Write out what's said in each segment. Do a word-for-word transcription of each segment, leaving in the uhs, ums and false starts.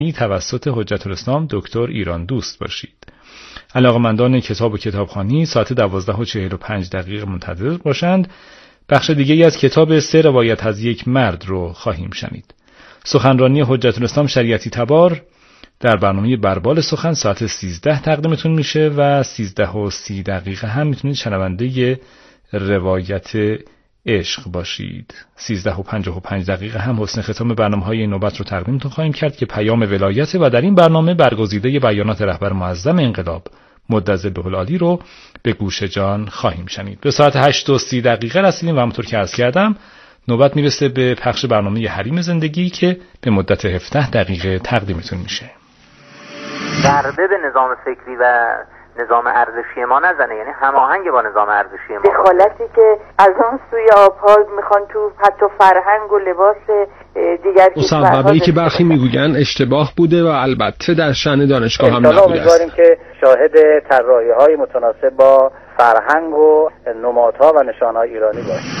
توسط حجت الاسلام دکتر ایران دوست باشید. علاقه‌مندان کتاب و کتابخوانی ساعت دوازده و چهل و پنج دقیقه منتظر باشند. بخش دیگری از کتاب سه روایت از یک مرد رو خواهیم شنید. سخنرانی حجت الاسلام شریعتی تبار در برنامه بربال سخن ساعت سیزده تقدیمتون میشه و سیزده و سی دقیقه هم میتونید شنونده روایت عشق باشید. سیزده و پنجاه و پنج دقیقه هم حسن ختام برنامه‌های این نوبت رو تقدیمتون خواهیم کرد که پیام ولایت و در این برنامه برگزیده بیانات رهبر معظم انقلاب مدظل به‌العالی رو به گوش جان خواهیم شنید. به ساعت هشت و سی دقیقه رسیدیم و همونطور که عرض کردم نوبت میرسه به پخش برنامه حریم زندگی که به مدت هفده دقیقه تقدیمتون میشه. ضربه به نظام فکری و نظام ارزشی ما نزنه، یعنی هماهنگ با نظام ارزشی ما. دخالتی که از اون سوی آبها میخوان تو حتی فرهنگ و لباس دیگر مصوبه‌ای که برخی میگویند اشتباه بوده و البته در شأن دانشگاه هم نبوده است. امیدواریم که شاهد طراحی‌های متناسب با فرهنگ و نمادها و نشانه‌های ایرانی باشیم.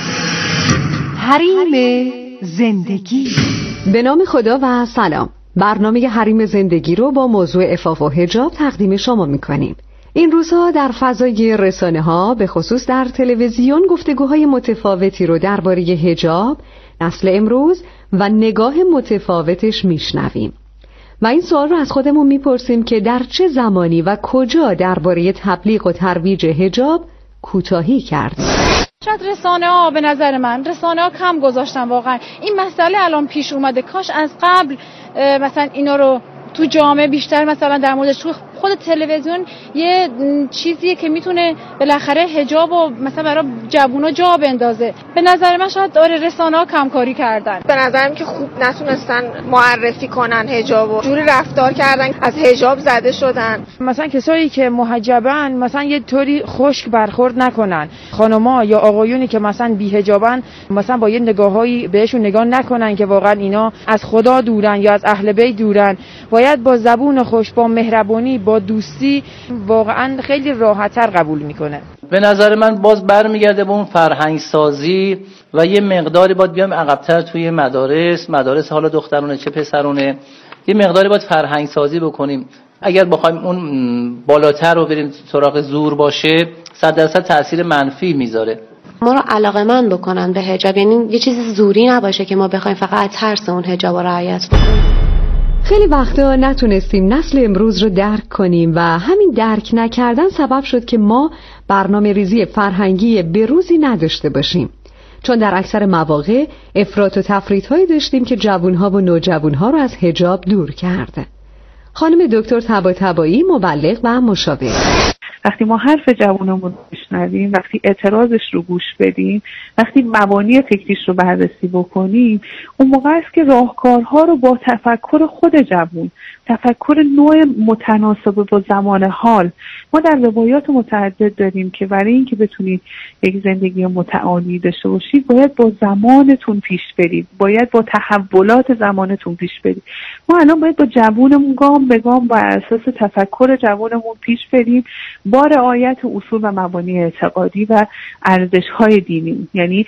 حریم زندگی. به نام خدا و سلام. برنامه حریم زندگی رو با موضوع عفاف و حجاب تقدیم شما میکنیم. این روزها در فضای رسانه ها به خصوص در تلویزیون گفتگوهای متفاوتی رو درباره حجاب، نسل امروز و نگاه متفاوتش میشنویم. و این سوال رو از خودمون میپرسیم که در چه زمانی و کجا درباره تبلیغ و ترویج حجاب کوتاهی کردیم. شاید رسانه ها، به نظر من رسانه ها کم گذاشتن واقعا. این مسئله الان پیش اومده، کاش از قبل مثلا اینا رو تو جامعه بیشتر مثلا در موردش، تو خود تلویزیون یه چیزیه که میتونه بالاخره حجاب و مثلا برای جوونا جا بندازه. به نظر من شاید داره رسانه‌ها کمکاری کردن. به نظرم که خوب نتونستن معرفی کنن حجابو، جوری رفتار کردن از حجاب زده شدن. مثلا کسایی که محجبن مثلا یه طوری خشک برخورد نکنن، خانما یا آقایونی که مثلا بی حجابن مثلا با یه نگاهایی بهشون نگاه نکنن که واقعا اینا از خدا دورن یا از اهل بیت دورن. باید با زبون خوش، با مهربانی، با دوستی واقعا خیلی راحت‌تر قبول میکنه. به نظر من باز برمیگرده به اون فرهنگ سازی و یه مقداری باید بیام عقب‌تر توی مدارس، مدارس حالا دخترونه چه پسرونه، یه مقداری باید فرهنگ سازی بکنیم. اگر بخوایم اون بالاتر رو بریم سراغ زور باشه، صد درصد تأثیر منفی میذاره. ما رو علاقه‌مند بکنن به حجاب، یعنی یه چیز زوری نباشه که ما بخوایم فقط ترس اون حجاب رو رعایت بکنیم. خیلی وقتا نتونستیم نسل امروز رو درک کنیم و همین درک نکردن سبب شد که ما برنامه ریزی فرهنگی بروزی نداشته باشیم، چون در اکثر مواقع افراط و تفریط‌هایی داشتیم که جوانها و نوجوانها رو از حجاب دور کرده. خانم دکتر طباطبایی، مبلغ و مشاور: وقتی ما حرف جوانمون بشنویم، وقتی اعتراضش رو گوش بدیم، وقتی مبانی فکریش رو بررسی بکنیم، اون موقع است که راهکارها رو با تفکر خود جوان، تفکر نوع متناسب با زمان حال، ما در روایات متعدد داریم که برای اینکه بتونید یک زندگی متعالی داشته باشید باید با زمانتون پیش برید، باید با تحولات زمانتون پیش برید. ما الان باید با جوانمون گام به گام بر اساس تفکر جوانمون پیش بریم با رعایت اصول و مبانی اعتقادی و ارزش‌های دینی، یعنی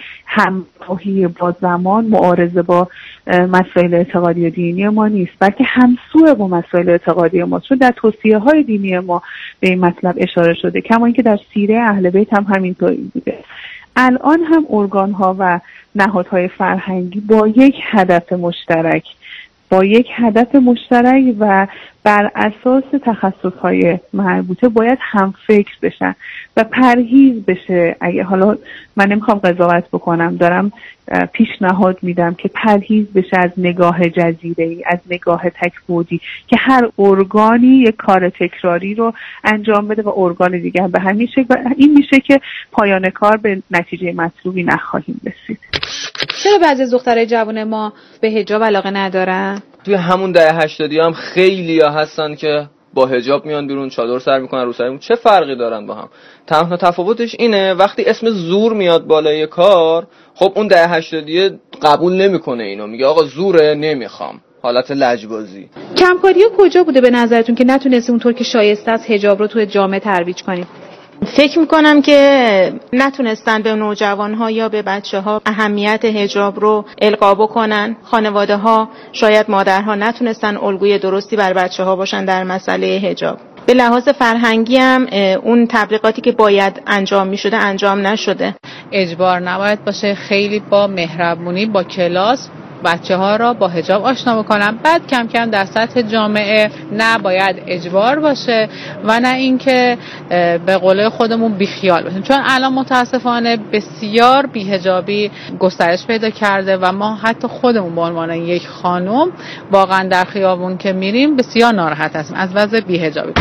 همراهی با زمان، معارضه با مسائل اعتقادی و دینی ما نیست، بلکه همسو با مسائل اعتقادی ما، چون در توصیه‌های دینی ما به این مطلب اشاره شده، کما اینکه در سیره اهل بیت هم همینطوری بوده. الان هم ارگان‌ها و نهادهای فرهنگی با یک هدف مشترک با یک هدف مشترک و بر اساس تخصصهای مربوطه باید هم فکر بشن و پرهیز بشه. اگه حالا من نمیخوام قضاوت بکنم، دارم پیشنهاد میدم که پرهیز بشه از نگاه جزیره‌ای، از نگاه تک‌بعدی، که هر ارگانی یک کار تکراری رو انجام بده و ارگان دیگر به همین شکل، و این میشه که پایان کار به نتیجه مطلوبی نخواهیم رسید. چرا بعضی از دخترای جوان ما به حجاب علاقه ندارن؟ توی همون دهه هشتادی هم خیلی ها هستن که با حجاب میان بیرون، چادر سر میکنن رو سرمون. چه فرقی دارن با هم؟ تنها تفاوتش اینه وقتی اسم زور میاد بالای کار، خب اون دهه هشتادی قبول نمیکنه اینو، میگه آقا زوره، نمیخوام. حالت لجبازی. کمکاری‌ها کجا بوده به نظرتون که نتونستیم اونطور که شایسته است حجاب رو توی جامعه ترویج کنیم؟ فکر میکنم که نتونستن به نوجوانها یا به بچه ها اهمیت حجاب رو القا بکنن. خانواده ها، شاید مادرها نتونستن الگوی درستی بر بچه ها باشن در مسئله حجاب. به لحاظ فرهنگی هم اون تبلیغاتی که باید انجام میشده انجام نشده. اجبار نباید باشه، خیلی با مهربونی با کلاس بچه ها را با حجاب آشنا بکنم، بعد کم کم در سطح جامعه نه باید اجبار باشه و نه اینکه به قول خودمون بیخیال باشیم، چون الان متاسفانه بسیار بی‌حجابی گسترش پیدا کرده و ما حتی خودمون به عنوان یک خانم واقعا در خیابون که میریم بسیار ناراحت هستیم از وضع بی‌حجابی.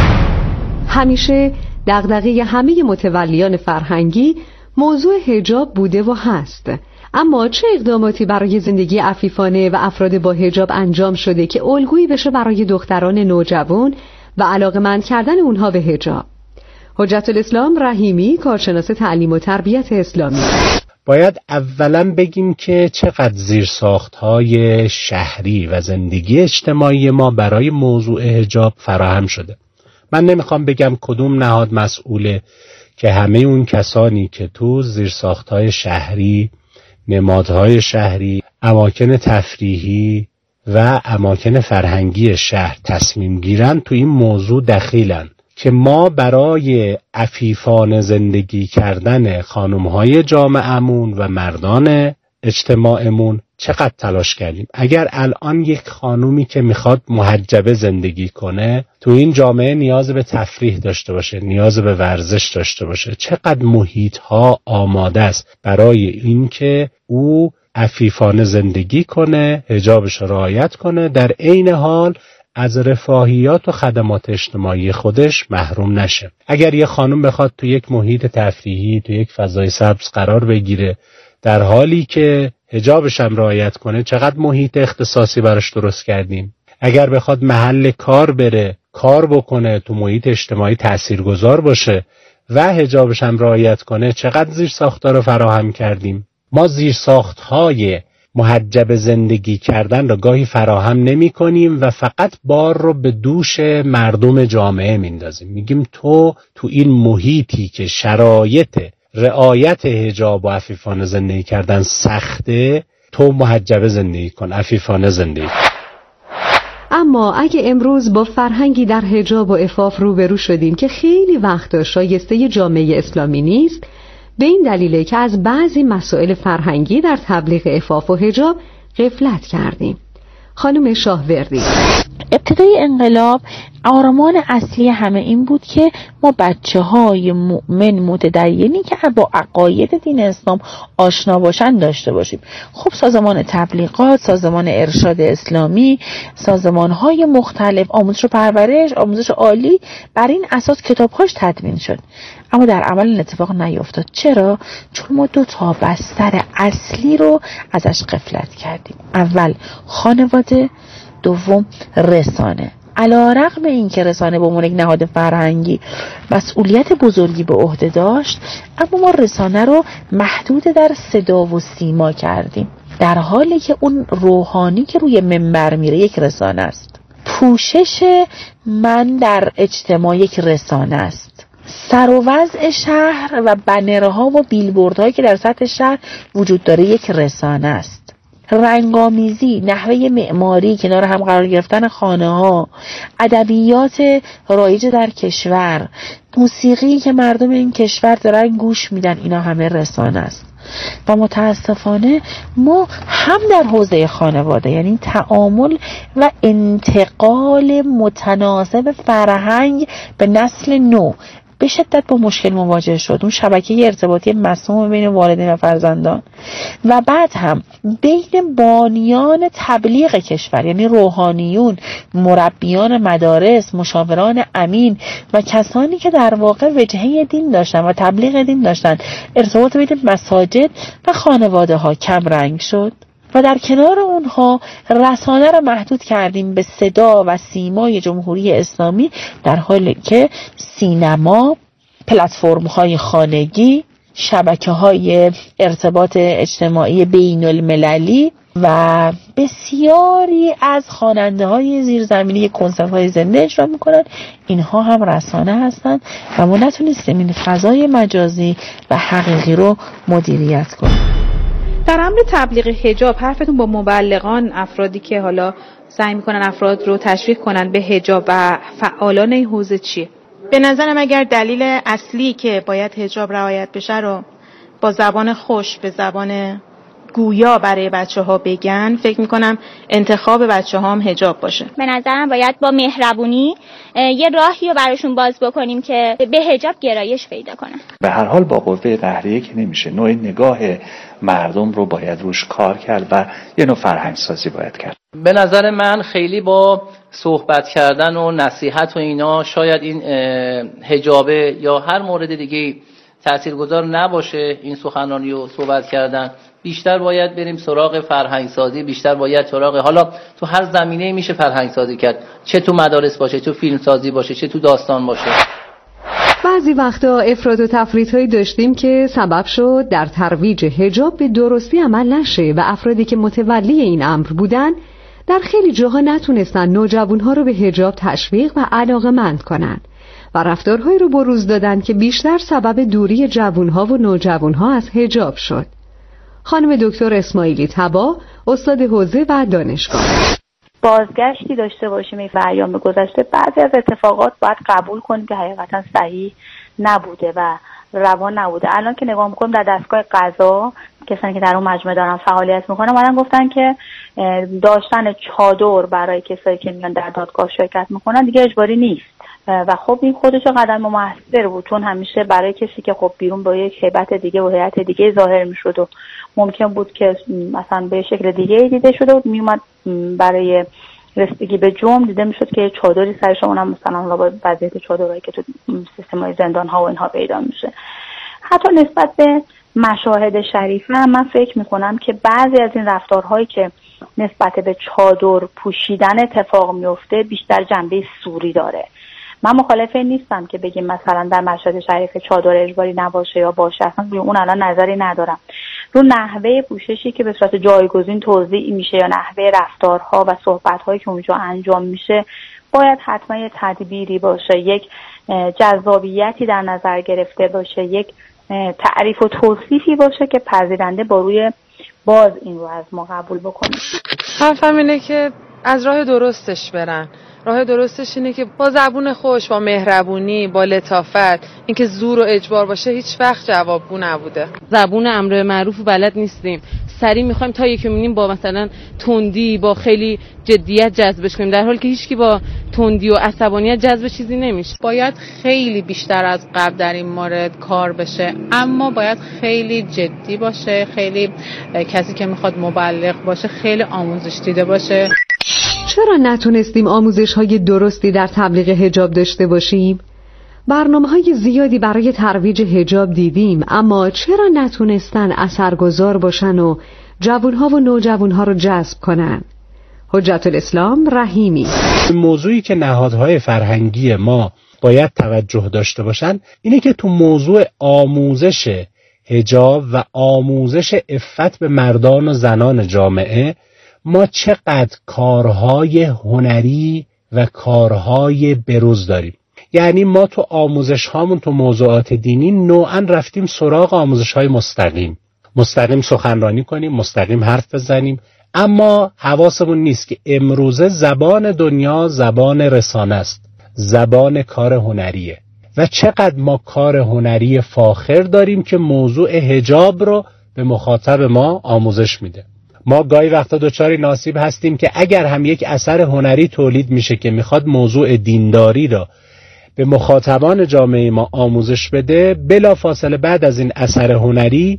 همیشه دغدغه همه متولیان فرهنگی موضوع حجاب بوده و هست، اما چه اقداماتی برای زندگی عفیفانه و افراد با حجاب انجام شده که الگویی بشه برای دختران نوجوان و علاقه‌مند کردن اونها به حجاب؟ حجت الاسلام رحیمی، کارشناس تعلیم و تربیت اسلامی: باید اولا بگیم که چقدر زیرساخت‌های شهری و زندگی اجتماعی ما برای موضوع حجاب فراهم شده. من نمیخوام بگم کدوم نهاد مسئوله که همه اون کسانی که تو زیرساخت‌های شهری، نمادهای شهری، اماکن تفریحی و اماکن فرهنگی شهر تصمیم گیرن تو این موضوع دخیلن که ما برای عفیفانه زندگی کردن خانم‌های جامعه‌مون و مردان اجتماعمون چقدر تلاش کردیم. اگر الان یک خانومی که میخواد محجبه زندگی کنه تو این جامعه نیاز به تفریح داشته باشه، نیاز به ورزش داشته باشه، چقدر محیط‌ها آماده است برای این که او عفیفانه زندگی کنه، حجابش رعایت کنه، در عین حال از رفاهیات و خدمات اجتماعی خودش محروم نشه. اگر یه خانم بخواد تو یک محیط تفریحی، تو یک فضای سبز قرار بگیره در حالی که حجابش هم رعایت کنه، چقدر محیط اختصاصی براش درست کردیم. اگر بخواد محل کار بره، کار بکنه، تو محیط اجتماعی تاثیرگذار باشه و حجابش هم رعایت کنه، چقدر زیرساخت‌ها رو فراهم کردیم. ما زیرساخت‌های محجب زندگی کردن رو گاهی فراهم نمی کنیم و فقط بار رو به دوش مردم جامعه میندازیم. میگیم تو تو این محیطی که شرایط رعایت حجاب و عفیفانه زندگی کردن سخته، تو محجبه زندگی کن، عفیفانه زندگی کن. اما اگه امروز با فرهنگی در حجاب و عفاف روبرو شدیم که خیلی وقتا شایسته جامعه اسلامی نیست، به این دلیله که از بعضی مسائل فرهنگی در تبلیغ عفاف و حجاب غفلت کردیم. خانم شاهوردی: ابتدای انقلاب آرمان اصلی همه این بود که ما بچه های مؤمن متدینی که با عقاید دین اسلام آشنا باشن داشته باشیم. خب سازمان تبلیغات، سازمان ارشاد اسلامی، سازمان های مختلف، آموزش و پرورش، آموزش عالی، بر این اساس کتابهاش تدوین شد، اما در عمل این اتفاق نیفتاد. چرا؟ چون ما دو تا بستر اصلی رو ازش غفلت کردیم. اول خانواده، دوم رسانه. علی‌رغم اینکه رسانه به عنوان یک نهاد فرهنگی مسئولیت بزرگی به عهده داشت، اما ما رسانه رو محدود در صدا و سیما کردیم، در حالی که اون روحانی که روی منبر میره یک رسانه است. پوشش من در اجتماع یک رسانه است. سر و وضع شهر و بنرها و بیلبوردهایی که در سطح شهر وجود داره یک رسانه است. رنگامیزی، نحوه معماری، کنار هم قرار گرفتن خانه ها، ادبیات رایج در کشور، موسیقی که مردم این کشور دارن گوش میدن، اینا همه رسانه است. و متاسفانه ما هم در حوزه خانواده، یعنی تعامل و انتقال متناسب فرهنگ به نسل نو، به شدت با مشکل مواجه شد. اون شبکه ارتباطی مسموم بین والدین و فرزندان و بعد هم بین بانیان تبلیغ کشور، یعنی روحانیون، مربیان مدارس، مشاوران امین و کسانی که در واقع وجهه دین داشتن و تبلیغ دین داشتن، ارتباط بین مساجد و خانواده ها کم رنگ شد. و در کنار اونها رسانه را محدود کردیم به صدا و سیمای جمهوری اسلامی، در حالی که سینما، پلتفرم‌های خانگی، شبکه‌های ارتباط اجتماعی بین المللی و بسیاری از خواننده‌های زیرزمینی کنسرت‌های زنده اجرا می‌کنن. اینها هم رسانه هستن و ما نتونستیم این فضای مجازی و حقیقی رو مدیریت کنیم. در امر تبلیغ حجاب حرفتون با مبلغان، افرادی که حالا سعی می‌کنن افراد رو تشویق کنن به حجاب و فعالان این حوزه چیه؟ به نظرم اگر دلیل اصلی که باید حجاب رعایت بشه رو با زبان خوش به زبان گویا برای بچه ها بگن، فکر میکنم انتخاب بچه ها هم حجاب باشه. به نظرم باید با مهربونی یه راهی رو براشون باز بکنیم که به حجاب گرایش پیدا کنن. به هر حال با قوه قهریه که نمیشه، نوع نگاه مردم رو باید روش کار کرد و یه نوع فرهنگ سازی باید کرد. به نظر من خیلی با صحبت کردن و نصیحت و اینا شاید این حجابه یا هر مورد دیگه تاثیرگذار نباشه. این سخنرانی رو صحبت کردن بیشتر باید بریم سراغ فرهنگ سازی، بیشتر باید سراغ، حالا تو هر زمینه میشه فرهنگ سازی کرد، چه تو مدارس باشه، چه تو فیلم سازی باشه، چه تو داستان باشه. بعضی وقتا افراط و تفریط‌هایی داشتیم که سبب شد در ترویج حجاب به درستی عمل نشه و افرادی که متولی این امر بودن در خیلی جاها نتونستن نوجوانها رو به حجاب تشویق و علاقه‌مند کنن و رفتارهایی رو بروز دادن که بیشتر سبب دوری جوانها و نوجوانها از حجاب شد. خانم دکتر اسماعیلی تبا، استاد حوزه و دانشگاه. بازگشتی داشته باشیم این ایام گذشته، بعضی از اتفاقات باید قبول کنیم که حقیقتا صحیح نبوده و روان نبوده. الان که نگاه میکنیم در دستگاه قضا، کسانی که در اون مجمع دارن فعالیت میکنن اومدن گفتن که داشتن چادر برای کسایی که میان در دادگاه شرکت میکنن دیگه اجباری نیست و خب این خودش قدم موثر بود، چون همیشه برای کسی که خب بیرون با یک هیبت دیگه و هیئت دیگه ظاهر میشد و ممکن بود که مثلا به شکل دیگه دیده شده بود، میومد برای رسیدگی به جرم دیده میشد که چادری سرش، اونم مثلا با وضعیت چادرایی که تو سیستم‌های زندان ها و اینها پیدا میشه. حتی نسبت به مشاهد شریفه هم من فکر میکنم که بعضی از این رفتارهایی که نسبت به چادر پوشیدن اتفاق میفته بیشتر جنبه سوری داره. من مخالف نیستم که بگیم مثلا در مشهد شریف چادر اجباری نباشه یا باشه، اصلا روی اون الان نظری ندارم. رو نحوه پوششی که به صورت جایگزین توضیح میشه یا نحوه رفتارها و صحبت‌هایی که اونجا انجام میشه باید حتما یه تدبیری باشه، یک جذابیتی در نظر گرفته باشه، یک تعریف و توصیفی باشه که پذیرنده با روی باز این رو از ما قبول بکنه. حرفم اینه که از راه درستش برن. راه درستش اینه که با زبون خوش، با مهربونی، با لطافت، اینکه زور و اجبار باشه هیچ وقت جوابگو نبوده. زبون امر معروف بلد نیستیم، سریع میخوایم تا یکی میبینیم با مثلا تندی با خیلی جدیت جذبش کنیم، در حالی که هیچکی با تندی و عصبانیت جذب چیزی نمیشه. باید خیلی بیشتر از قبل در این مورد کار بشه، اما باید خیلی جدی باشه، خیلی کسی که میخواد مبلغ باشه خیلی آموزش دیده باشه. چرا نتونستیم آموزش‌های درستی در تبلیغ حجاب داشته باشیم؟ برنامه‌های زیادی برای ترویج حجاب دیدیم، اما چرا نتونستن اثرگذار باشن و جوانها و نوجوانها رو جذب کنن؟ حجت الاسلام رحیمی. موضوعی که نهادهای فرهنگی ما باید توجه داشته باشن اینه که تو موضوع آموزش حجاب و آموزش عفت به مردان و زنان جامعه ما چقدر کارهای هنری و کارهای بروز داریم. یعنی ما تو آموزش هامون تو موضوعات دینی نوعا رفتیم سراغ آموزش های مستقیم مستقیم سخنرانی کنیم، مستقیم حرف بزنیم، اما حواسمون نیست که امروزه زبان دنیا زبان رسانه است، زبان کار هنریه و چقدر ما کار هنری فاخر داریم که موضوع حجاب رو به مخاطب ما آموزش میده. ما گاهی وقتا دوچاری ناصیب هستیم که اگر هم یک اثر هنری تولید میشه که میخواد موضوع دینداری را به مخاطبان جامعه ما آموزش بده، بلا فاصله بعد از این اثر هنری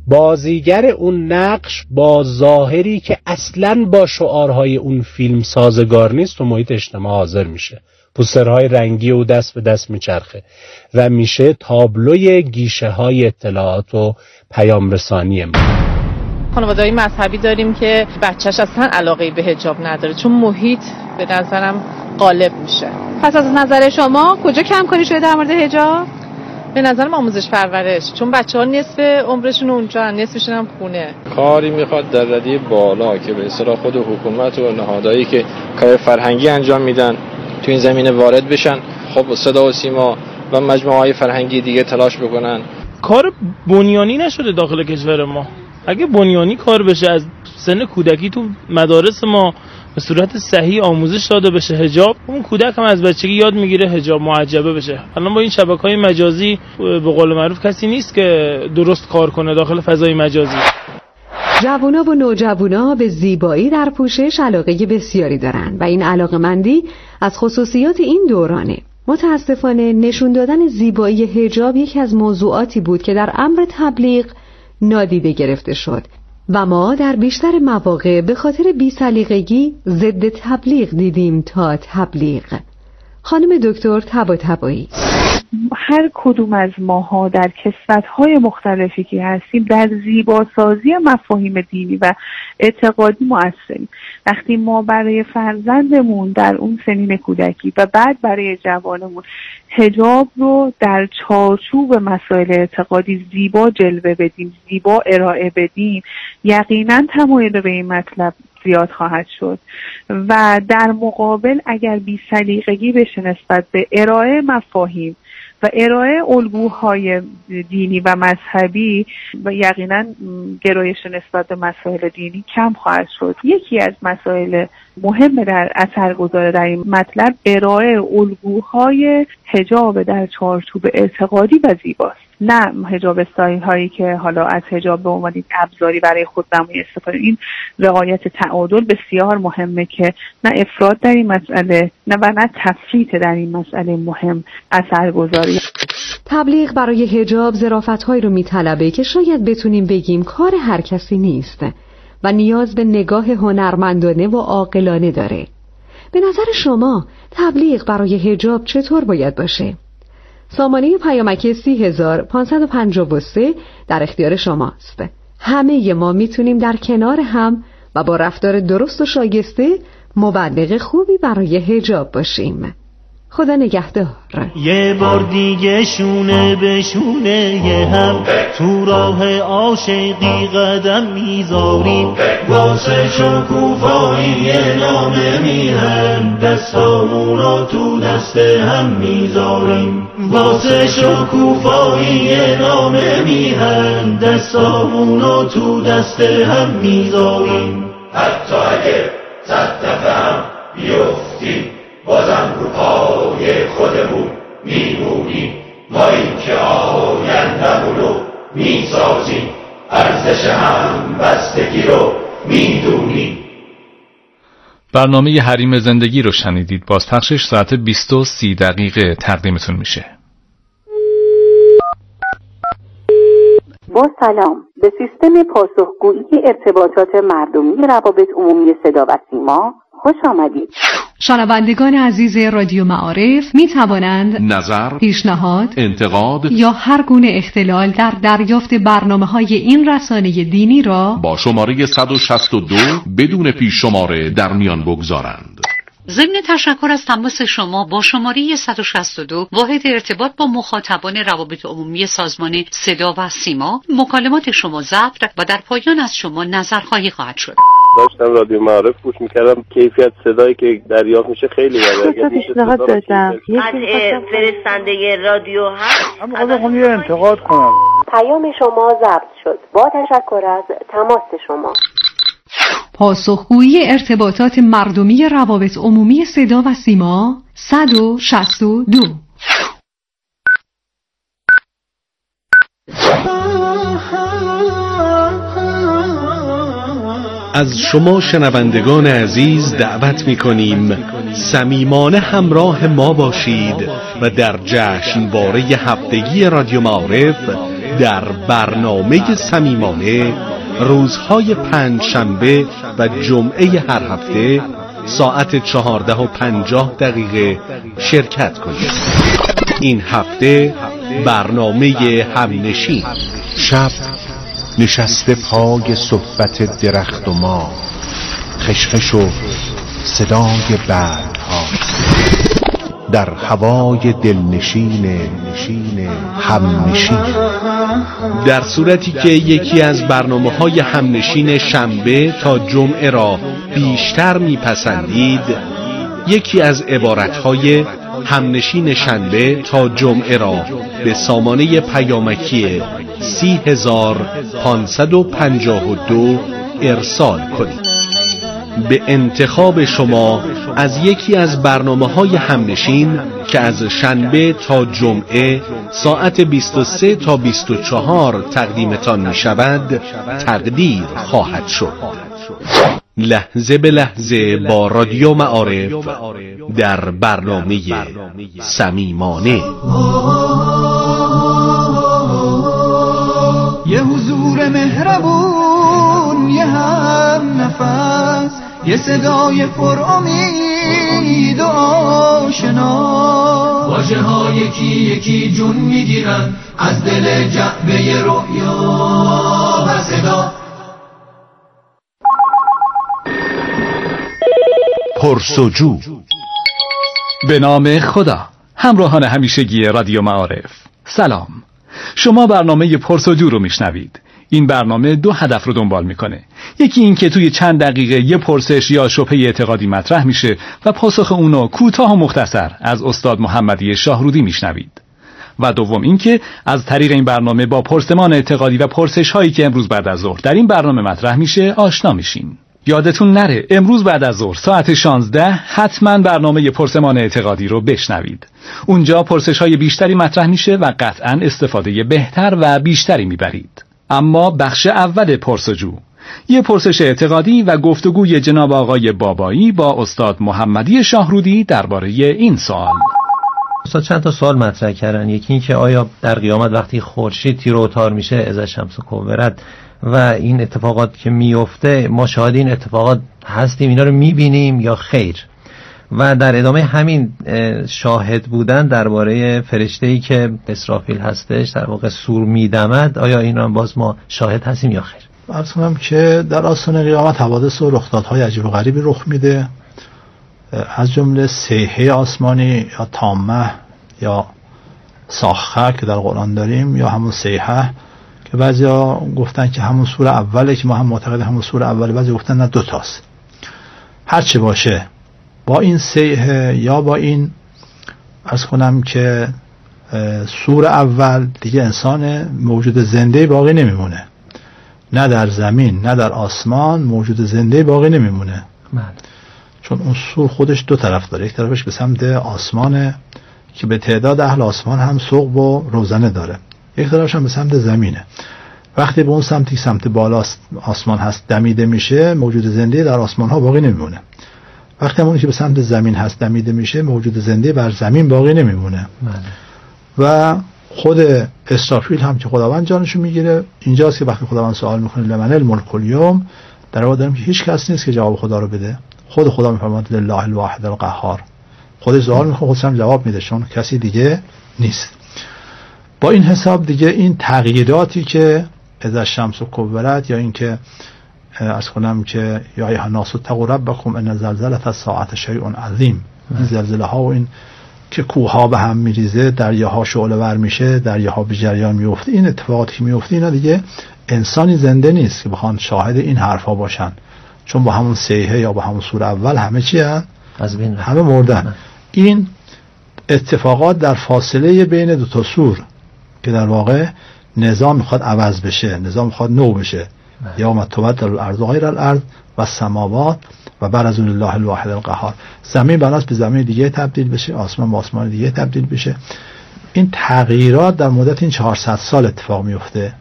بازیگر اون نقش با ظاهری که اصلاً با شعارهای اون فیلم سازگار نیست تو محیط اجتماع حاضر میشه، پوسترهای رنگی و دست به دست میچرخه و میشه تابلوی گیشه های اطلاعات و پیام رسانی ما. خانواده‌های مذهبی داریم که بچه‌ش اصلا علاقه به حجاب نداره چون محیط به نظرم غالب میشه. پس از نظر شما کجا کم کاری شده در مورد حجاب؟ به نظرم آموزش پرورش، چون بچه‌ها نصف عمرشون اونجا، نصفشون هم خونه. کاری میخواد در رده بالا که به اصطلاح خود حکومت و نهادهایی که کار فرهنگی انجام میدن تو این زمینه وارد بشن. خب صدا و سیما و مجموعه‌های فرهنگی دیگه تلاش بکنن. کار بنیانی نشده داخل کشور ما. اگه بنیانی کار بشه، از سن کودکی تو مدارس ما به صورت صحیح آموزش داده بشه حجاب، اون کودک هم از بچگی یاد میگیره حجاب معجبه بشه. الان با این شبکه‌های مجازی به قول معروف کسی نیست که درست کار کنه داخل فضای مجازی. جوونا و نوجوانا به زیبایی در پوشش علاقه بسیاری دارند و این علاقه‌مندی از خصوصیات این دورانه. متاسفانه نشون دادن زیبایی حجاب یکی از موضوعاتی بود که در امر تبلیغ نادیده گرفته شد و ما در بیشتر مواقع به خاطر بی‌سلیقگی ضد تبلیغ دیدیم تا تبلیغ. خانم دکتر طباطبایی: هر کدوم از ماها در کسوت‌های مختلفی که هستیم در زیباسازی مفاهیم دینی و اعتقادی مؤثریم. وقتی ما برای فرزندمون در اون سنین کودکی و بعد برای جوانمون حجاب رو در چارچوب مسائل اعتقادی زیبا جلوه بدیم، زیبا ارائه بدیم، یقینا تمایل به این مطلب زیاد خواهد شد و در مقابل اگر بی‌سلیقگی بشه نسبت به ارائه مفاهیم و ارائه الگوهای دینی و مذهبی و یقینا گرایش نسبت به مسائل دینی کم خواهد شد. یکی از مسائل مهم در اثرگذار در این مطلب ارائه الگوهای حجاب در چارچوب اعتقادی و زیباست، نه حجاب استایل هایی که حالا از حجاب به عنوان ابزاری برای خودنمایی استفاده. این رعایت تعادل بسیار مهمه که نه افراط در این مسئله نه و نه تفریط در این مسئله مهم اثرگذاری. تبلیغ برای حجاب ظرافت‌هایی رو میطلبه که شاید بتونیم بگیم کار هر کسی نیست و نیاز به نگاه هنرمندانه و عاقلانه داره. به نظر شما تبلیغ برای حجاب چطور باید باشه؟ سامانه پیامکی سی هزار پانصد و پنجاه و سه در اختیار شماست. همه ما میتونیم در کنار هم و با رفتار درست و شایسته مبلغ خوبی برای حجاب باشیم. خدا نگهدار. یه بار دیگه شونه به شونه هم تو راه عاشقی قدم میذاریم، واسه شکوفایی نامه میهم دستامونو تو دست هم میذاریم، واسه شکوفایی نامه میهم دستامونو تو دست هم میذاریم. حتی اگه صد دفعه هم بیفتیم بازم رو پای خودمون میمونیم، ما این که آینده‌مونو میسازیم، ارزش هم بستگی رو میدونیم. برنامه حریم زندگی رو شنیدید. بازپخشش ساعت بیست و سی دقیقه تقدیمتون میشه. با سلام، به سیستم پاسخگویی ارتباطات مردمی روابط عمومی صدا و سیما خوش آمدید. شنوندگان عزیز رادیو معارف می توانند نظر، پیشنهاد، انتقاد یا هر گونه اختلال در دریافت برنامه‌های این رسانه دینی را با شماره صد و شصت و دو بدون پیش شماره در میان بگذارند. ضمن تشکر از تماس شما با شماره صد و شصت و دو واحد ارتباط با مخاطبان روابط عمومی سازمان صدا و سیما، مکالمات شما ضبط و در پایان از شما نظرخواهی خواهد شد. داشتم رادیو معارف گوش میکردم، کیفیت صدایی که دریافت میشه خیلی بده. پیشنهاد دادم قطع فرستنده رادیو هست. اما خواهم یه انتقاد کنم. پیام شما ضبط شد. با تشکر از تماس شما. پاسخگویی ارتباطات مردمی روابط عمومی صدا و سیما صد و شصت و دو. از شما شنوندگان عزیز دعوت می‌کنیم صمیمانه همراه ما باشید و در جشنواره هفتگی رادیو معارف در برنامه صمیمانه روزهای پنج شنبه و جمعه هر هفته ساعت چهارده و پنجاه دقیقه شرکت کنید. این هفته برنامه همنشین. شب نشسته پای صحبت درخت و ما، خشخش و صدای برگ ها، در هوای دلنشین همنشین. در صورتی که یکی از برنامه‌های همنشین شنبه تا جمعه را بیشتر میپسندید، یکی از عبارتهای همنشین شنبه تا جمعه را به سامانه پیامکی سی هزار پانصد و پنجاه و دو ارسال کنید. به انتخاب شما از یکی از برنامه‌های همنشین که از شنبه تا جمعه ساعت بیست و سه تا بیست و چهار تقدیمتان می شود تقدیر خواهد شد. لحظه به لحظه با رادیو معارف در برنامه صمیمانه. یه حضور مهربون، یه هم نفس، یه صدای پر امید و آشنا، واژه ها یکی یکی جون میگیرن از دل جعبه رویا و صدا. پرسجو. به نام خدا. همراهان همیشگی رادیو معارف، سلام. شما برنامه پرسجو رو میشنوید. این برنامه دو هدف رو دنبال میکنه. یکی این که توی چند دقیقه یه پرسش یا شبهه اعتقادی مطرح میشه و پاسخ اونو کوتاه و مختصر از استاد محمدی شاهرودی میشنوید. و دوم این که از طریق این برنامه با پرسمان اعتقادی و پرسش هایی که امروز بعد از ظهر در این برنامه مطرح میشه آشنا میشین. یادتون نره امروز بعد از ظهر ساعت شانزده حتما برنامه پرسمان اعتقادی رو بشنوید. اونجا پرسش های بیشتری مطرح میشه و قطعا استفاده بهتر و بیشتری میبرید. اما بخش اول پرسجو، یه پرسش اعتقادی و گفتگوی جناب آقای بابایی با استاد محمدی شاهرودی درباره این سوال. استاد چند تا سوال مطرح کردن. یکی این که آیا در قیامت وقتی خورشید تیر و تار میشه اذا الشمس کورت و این اتفاقات که میفته ما شاهد این اتفاقات هستیم، اینا رو میبینیم یا خیر؟ و در ادامه همین شاهد بودن درباره فرشته‌ای که اسرافیل هستش در واقع سور میدمد، آیا این رو باز ما شاهد هستیم یا خیر؟ عرض کنم که در آستانه قیامت حوادث و رخدادهای عجیب و غریبی رخ میده، از جمله صیحه آسمانی یا تامه یا ساخه که در قرآن داریم، یا همون صیحه که بعضیا گفتن که همون سوره اوله که ما هم معتقد همون سوره اوله، بعضی گفتن نه دو تاست. هر چه باشه با این صیحه یا با این عرض کنم که سوره اول دیگه انسان موجود زنده باقی نمیمونه، نه در زمین نه در آسمان موجود زنده باقی نمیمونه. من. چون اون سور خودش دو طرف داره، یک طرفش به سمت آسمانه که به تعداد اهل آسمان هم ثقب و روزنه داره، یک طرفش هم به سمت زمینه. وقتی به اون سمتی سمت بالا آسمان هست دمیده میشه، موجود زنده در آسمان ها باقی نمیمونه. وقتی همونی که به سمت زمین هست دمیده میشه، موجود زنده بر زمین باقی نمیمونه. من. و خود اسرافیل هم که خداوند جانشو میگیره، اینجاست که وقتی خداوند سوال میکنه لمن الملک اليوم، در واقع داریم که هیچ کس نیست که جواب خدا رو بده. خود خدا میفرماد لله الواحد القهار، خودش سوال میکنه خودش هم جواب میده، چون کسی دیگه نیست. با این حساب دیگه این تغییراتی که اذا الشمس کورت، یا این که از کنم که یا ایها الناس اتقوا ربکم ان زلزله الساعه شیء عظیم، این زلزله ها و این که کوه ها به هم میریزه، دریاها شعله ور میشه، دریاها به جریان میفته، این اتفاقاتی که میفته اینا دیگه انسانی زنده نیست که بخوان شاهد این حرفا باشن، چون با همون صیحه یا با همون سوره اول همه چی هن؟ از بین همه مردن. نه. این اتفاقات در فاصله بین دو تا سور که در واقع نظام میخواد عوض بشه، نظام میخواد نو بشه، یا متوبت الارض غیر الارض و السماوات و برزون الله الواحد القهار، زمین بناس به زمین دیگه تبدیل بشه، آسمان به آسمان دیگه تبدیل بشه. این تغییرات در مدت این چهارصد سال اتفاق میفته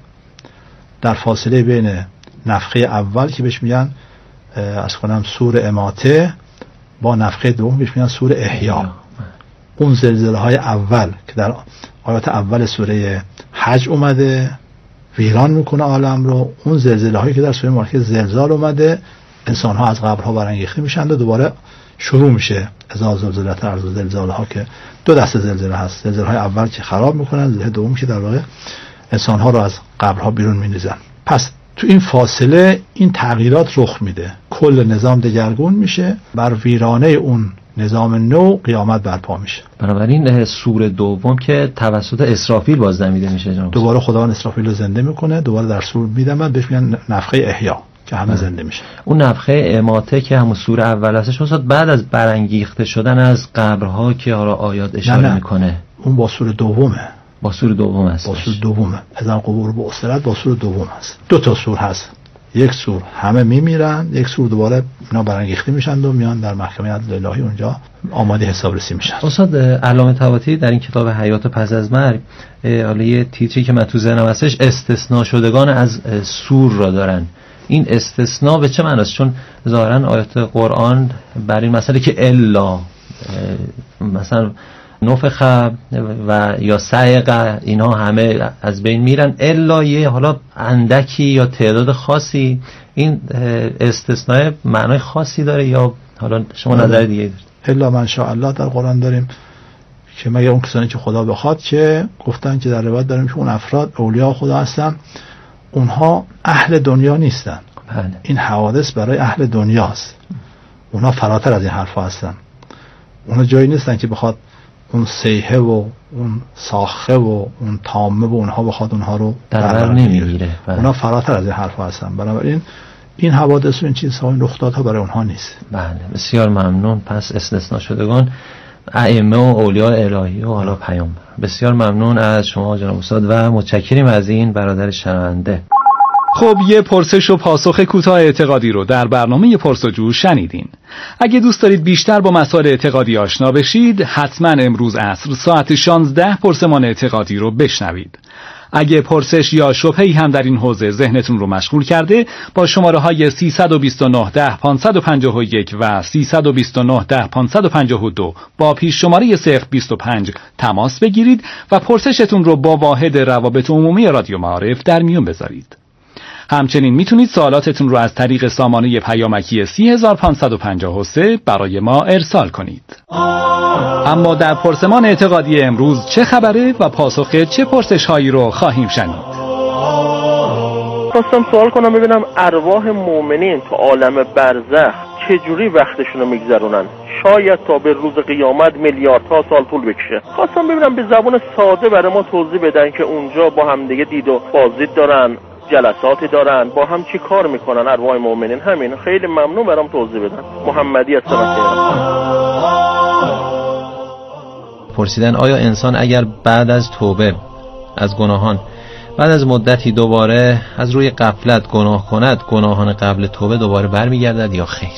در فاصله بین نفخه اول که بهش میگن از کنم سور اماته با نفخه دوم بهش میگن سور احیا. اون زلزله های اول که در آیات اول سوره حج اومده ویران میکنه عالم رو، اون زلزله هایی که در سوره مالکه زلزال اومده، انسان ها از قبرها برانگیخته میشن و دوباره شروع میشه اذا زلزلت الارض، زلزله ها که دو دسته زلزله هست، زلزله های اول که خراب میکنن، زلزله دوم که در واقع انسان ها رو از قبرها بیرون میریزن. پس تو این فاصله این تغییرات رخ میده، کل نظام دگرگون میشه، بر ویرانه اون نظام نو قیامت برپا میشه. بنابراین سور دوم که توسط اسرافیل بازدمیده میشه جناب، دوباره خداوند اسرافیل رو زنده میکنه، دوباره در سور میدمد، بهش میگن نفخه احیا که همه زنده میشه. اون نفخه اماته که همون سور اول هستش استاد بعد از برانگیخته شدن از قبرها که حالا آیات اشاره نه نه. میکنه اون با سور دومه. با سور دوم هست. با سور دومه. اذن قبور به اسرت با سور دوم هست. دو تا سور هست. یک سور همه میمیرن، یک سور دوباره اینا برانگیخته میشن و میان در محکمه عدل الهی اونجا آماده حسابرسی میشن. استاد علامه طباطی در این کتاب حیات پس از مرگ حالا یه تیتری که من تو ذهنم هستش استثناء شدگان از سور را دارن. این استثناء به چه معناست؟ چون ظاهرا آیات قرآن بر این مسئله که الا مثلا نفخ و یا صعق اینها همه از بین میرن الا یه حالا اندکی یا تعداد خاصی، این استثناء معنای خاصی داره یا حالا شما نظر دیگه دارید؟ الا من شاء الله در قرآن داریم که مگر اون کسانی که خدا بخواد، که گفتن که در روایت داریم که اون افراد اولیاء خدا هستن، اونها اهل دنیا نیستن. بله. این حوادث برای اهل دنیاست، اونها فراتر از این حرفا هستن. اونها جایی نیستن که بخواد اون سیحه و اون ساخه و اون تامه و اونها بخواد اونها رو در بر نمیگیره. اونها فراتر از این حرفا هستن. بنابراین این حوادث و این چیزها، این رخدادها برای اونها نیست. بله بسیار ممنون. پس استثناء شدگان ائمه و اولیاء الهی و حالا پیامبر. بسیار ممنون از شما جناب استاد و متشکریم از این برادر شنونده. خب یه پرسش و پاسخ کوتاه اعتقادی رو در برنامه پرسجو شنیدین. اگه دوست دارید بیشتر با مسائل اعتقادی آشنا بشید، حتما امروز عصر ساعت شانزده پرسمان اعتقادی رو بشنوید. اگه پرسش یا شبهه‌ای هم در این حوزه ذهنتون رو مشغول کرده، با شماره های سیصد و بیست و نه ده پانصد و پنجاه و یک و سیصد و بیست و نه ده پانصد و پنجاه و دو با پیش شماره صفر بیست و پنج تماس بگیرید و پرسشتون رو با واحد روابط عمومی رادیو معارف در میون بذارید. همچنین میتونید سوالاتتون رو از طریق سامانه پیامکی سی هزار پانصد و پنجاه و سه برای ما ارسال کنید. اما در پرسمان اعتقادی امروز چه خبره و پاسخ چه پرسش هایی رو خواهیم شنید؟ خواستم سوال کنم ببینم ارواح مؤمنین تو عالم برزخ چجوری وقتشون رو میگذرونن؟ شاید تا به روز قیامت میلیاردها سال طول بکشه. خواستم ببینم به زبان ساده برای ما توضیح بدن که اونجا با همدیگه دید و بازدید دارن، جلساتی دارن، با هم چی کار میکنن ارواح مؤمنین. همین خیلی ممنون برام توضیح بدن. محمدی هستم. پرسیدن آیا انسان اگر بعد از توبه از گناهان بعد از مدتی دوباره از روی غفلت گناه کند، گناهان قبل توبه دوباره برمیگردد یا خیر؟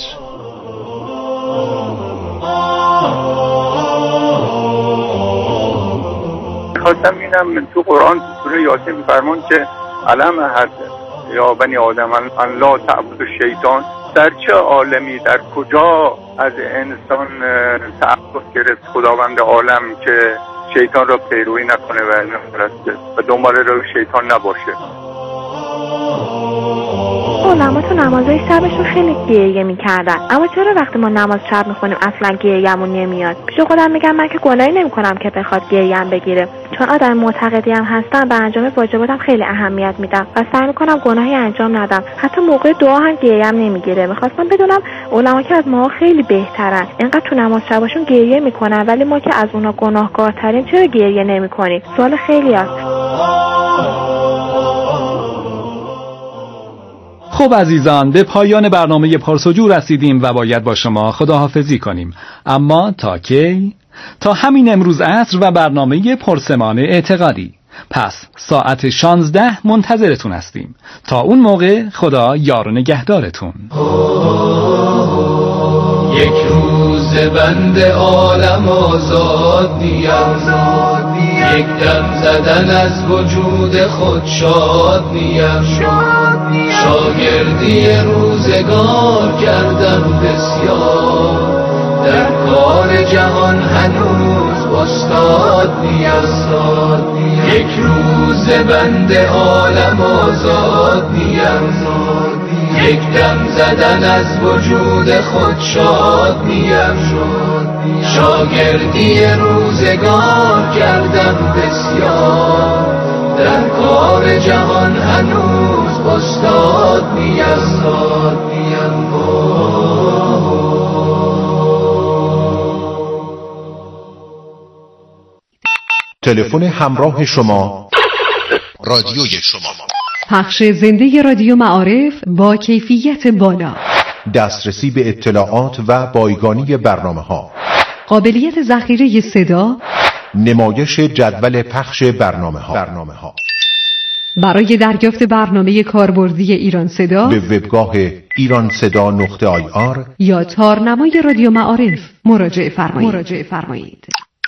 خواستم ببینم تو قرآن سوره یاسین می‌فرمون که علم هست یا بنی آدم ان لا تعبد الشیطان، در چه عالمی در کجا از انسان تعبد گرفت خداوند عالم که شیطان را پیروی نکنه و نفرسته و دنبال روی شیطان نباشه؟ علما تو نمازهای شبشون خیلی گریه میکردن، اما چرا وقتی ما نماز شب میخونیم اصلا گریه‌مون نمیاد؟ پیش خودم میگم من که گناهی نمیکنم که بخواد گریه‌ام بگیره، چون آدم معتقدی هم هستم به انجام واجباتم خیلی اهمیت میدم و سعی میکنم گناهی انجام ندم. حتی موقع دعا هم گریه‌ام نمیگیره. میخواستم بدونم علما که از ما خیلی بهترن، اینقدر تو نماز شبشون گریه میکنن ولی ما که از اونا گناهکارتریم چرا گریه نمیکنیم؟ سوال خیلی است. خب عزیزان، به پایان برنامه پرسجو رسیدیم و باید با شما خداحافظی کنیم. اما تا کی؟ تا همین امروز عصر و برنامه پرسمان اعتقادی. پس ساعت شانزده منتظرتون هستیم. تا اون موقع خدا یار و نگهدارتون. یک روز بند عالم آزاد نیم، یک دم زدن از وجود خود شاد نیم، شاگردی روزگار کردم بسیار، در کار جهان هنوز استاد نیم، یک روز بند عالم آزاد نیم، یک دم زدن از وجود خود شاد نیم، شاگردی روزگار کردم بسیار، در کار جهان هنوز استاد نیم. تلفن همراه شما، رادیوی شما. پخش زنده رادیو معارف با کیفیت بالا، دسترسی به اطلاعات و بایگانی برنامه ها، قابلیت ذخیره صدا، نمایش جدول پخش برنامه ها. برنامه ها. برای دریافت برنامه کاربردی ایران صدا به وبگاه ایران صدا نقطه آی آر یا تارنمای رادیو معارف مراجعه فرمایید. مراجعه فرمایید.